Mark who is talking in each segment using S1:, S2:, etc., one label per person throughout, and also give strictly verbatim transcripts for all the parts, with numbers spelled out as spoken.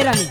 S1: रानी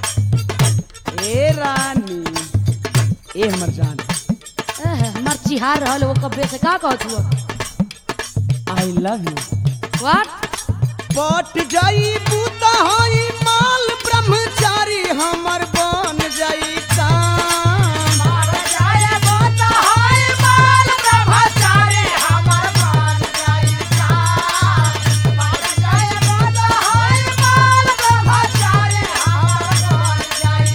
S1: ए रानी ए हमर जान
S2: एह, हमार चिहार रहल वो कब्बे से का कहत हुआ
S1: आई लव यू
S2: व्हाट
S1: पट जाई बूता होई माल ब्रह्मचारी हमर बन जाई काम
S3: पट जाई बूता होई माल ब्रह्मचारी हमर बन जाई काम पट जाई बूता होई माल ब्रह्मचारी हमर बन जाई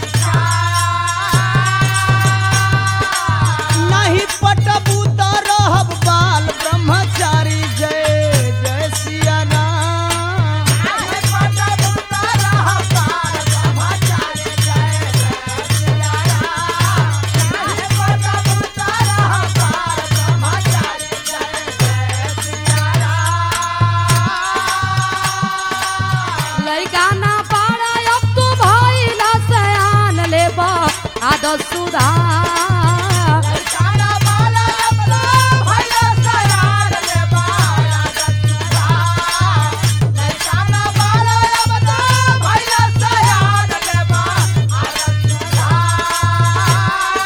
S3: काम
S1: नहीं पटबू तो रहब बाल ब्रह्मचारी जय जय सिया राम
S3: नहीं पटबू तो रहब बाल ब्रह्मचारी जय जय सिया राम नहीं पटबू तो रहब बाल ब्रह्मचारी जय जय सिया राम
S2: लइका ना पाड़ा अब तू भइला सयान लेबा आदत सुधार
S3: लइकाना बाला अपना भइला सयान लेबा आदत सुधार लइकाना बाला अपना भइला सयान लेबा आदत सुधार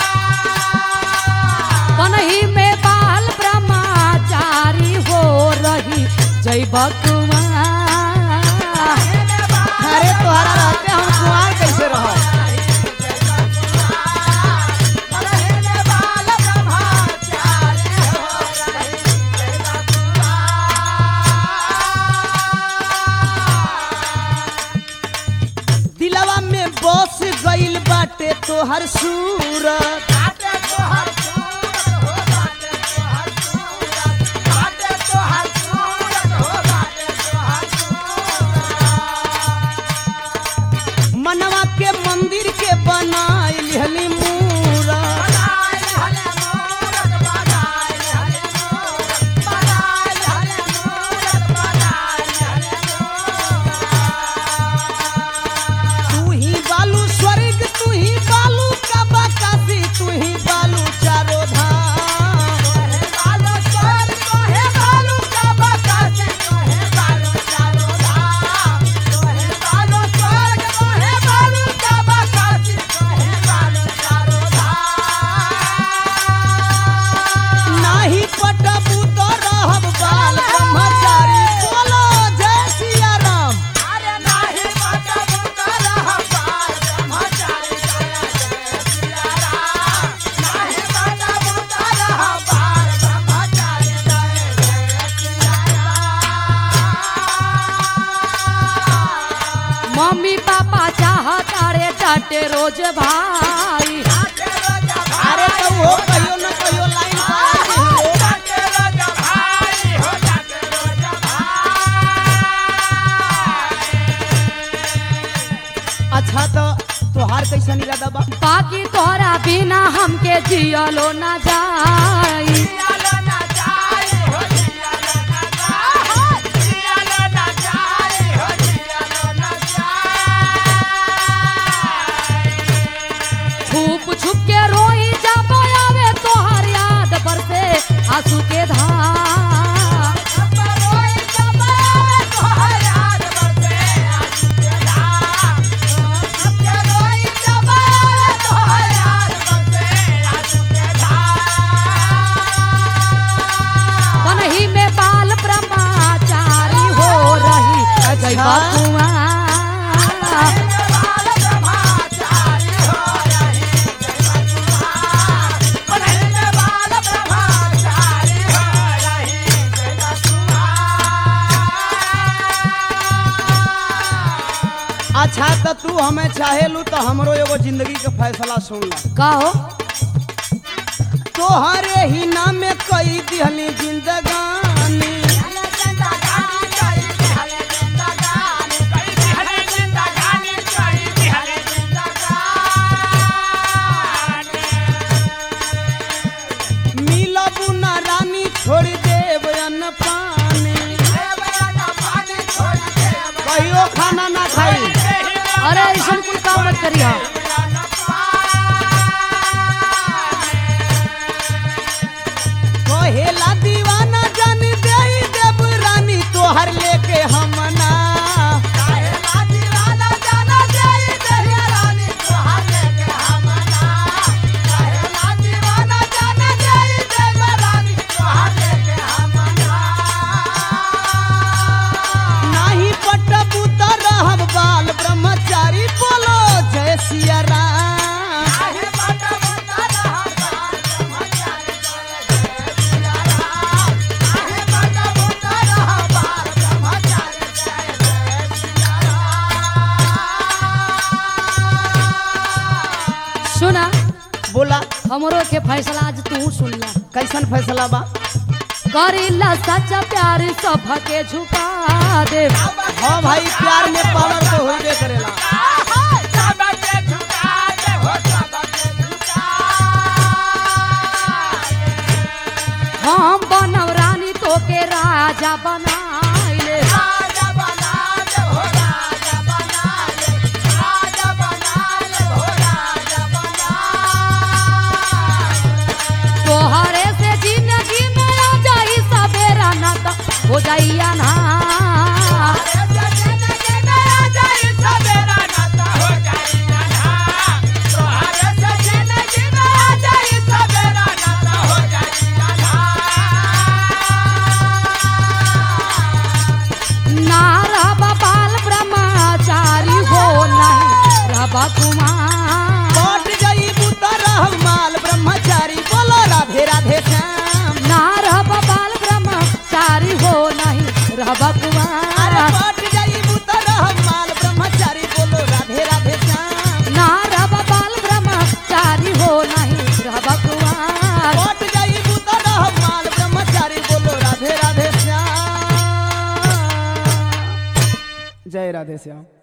S2: कन्ही में बाल ब्रह्मचारी हो रही जय बकुआ
S1: अरे तोहरा रहते हम कुआर कैसे रहो दिलवा में बस गइल बाटे तोहर सूरत मनवा के मंदिर के बनाई लिहली मूरत तू ही बालू स्वर्ग तू ही बालू का बाकासी तू ही बालू चारो धाम नाही पटबू तो रहब बाल ब्रह्मचारी बोलो जय सिया राम
S2: मम्मी पापा चाहता रे डांटे रोज भाई
S1: अरे तो वो कहियो न कहियो लाइन पर अच्छा तो तोहार कैसन इरादा बा
S2: बाकी तोरा बिना हमके जियलो ना जाई छुप छुप के रोई जब आवे तोहर याद पर से आंसू के धार कन्ही में बाल ब्रह्मचारी हो रही जय बकुआ
S1: अच्छा तो तू हमें चाहेलू तो हमरो एगो जिंदगी के फैसला सुन ला
S2: का हो
S1: तोहरे ही नाम में कई दिहली जिंदगानी मिलबू ना रानी छोड़ देब अन्न पानी कहियो खाना ना खाई
S2: अरे ऐसा कोई काम मत करिया
S1: कहेला दीवाना जाने
S2: हमरो के फैसला आज तू सुन ला।
S1: कैसन फैसला बा?
S2: करीला सच्चा प्यार सबके झुका दे।
S1: हाँ भाई, प्यार में पावर तो होबे करेला।
S3: सबके झुका दे हो सबके झुका
S2: हम बनव रानी तो के राजा बनाइले।
S3: राजा बना दे हो राजा बना दे राजा बना दे हो राजा बना
S2: तोहरे से जिंदगी में आ जाई सवेरा ना तो हो जाइया ना। ना रबा बाल ब्रह्मचारी हो नहीं रबा कुमार।
S1: कट जाई बुतर माल ब्रह्मचारी, बोलो राधे राधे श्याम।
S2: ना रबा बाल ब्रह्मचारी हो नहीं रबा
S1: अरे
S2: कुमार।
S1: कट जाई बुतर माल ब्रह्मचारी, बोलो राधे राधे श्याम।
S2: ना रबा बाल ब्रह्मचारी हो नहीं रबा कुमार।
S1: कट जाई बुतर माल ब्रह्मचारी, बोलो राधे राधे श्याम। जय राधे श्याम।